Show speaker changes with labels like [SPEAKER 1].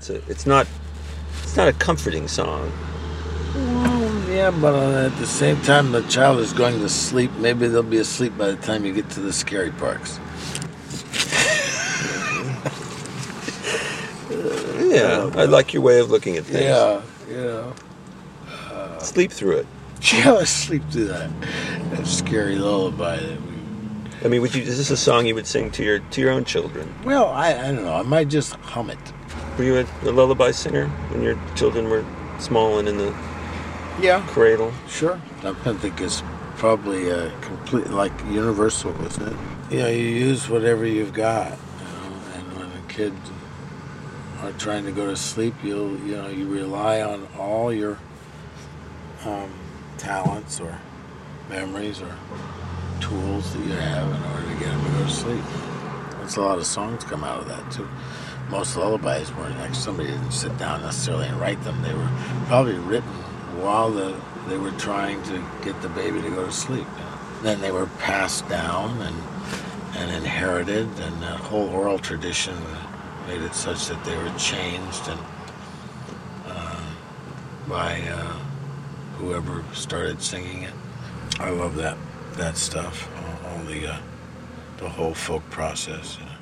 [SPEAKER 1] It's not a comforting song.
[SPEAKER 2] Well, yeah, but at the same time, the child is going to sleep. Maybe they'll be asleep by the time you get to the scary parts.
[SPEAKER 1] Yeah, I like your way of looking at things.
[SPEAKER 2] Yeah, yeah.
[SPEAKER 1] Sleep through it.
[SPEAKER 2] Yeah, let's sleep through that scary lullaby.
[SPEAKER 1] I mean, is this a song you would sing to your own children?
[SPEAKER 2] Well, I don't know. I might just hum it.
[SPEAKER 1] Were you a lullaby singer when your children were small and in the cradle?
[SPEAKER 2] Sure. I think it's probably complete, like universal, isn't it? You use whatever you've got. And when a kid are trying to go to sleep, you rely on all your talents or memories or tools that you have in order to get them to go to sleep. There's a lot of songs come out of that too. Most lullabies weren't like somebody didn't sit down necessarily and write them. They were probably written while they were trying to get the baby to go to sleep. Then they were passed down and inherited, and that whole oral tradition made it such that they were changed and by whoever started singing it. I love that stuff, all the whole folk process.